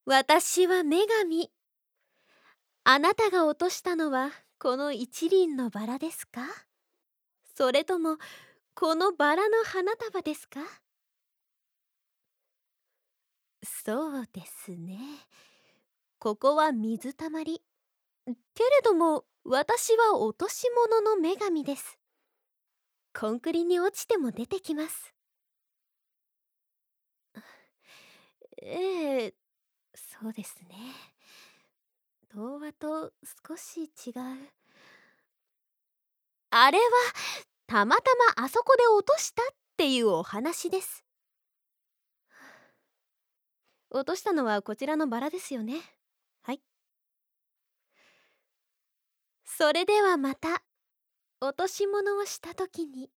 私は女神。あなたが落としたのはこの一輪のバラですか？それともこのバラの花束ですか？そうですね。ここは水たまり。けれども私は落とし物の女神です。コンクリに落ちても出てきます。ええ、そうですね。童話と少し違う。あれはたまたまあそこで落としたっていうお話です。落としたのはこちらのバラですよね。はい。それではまた落とし物をした時に。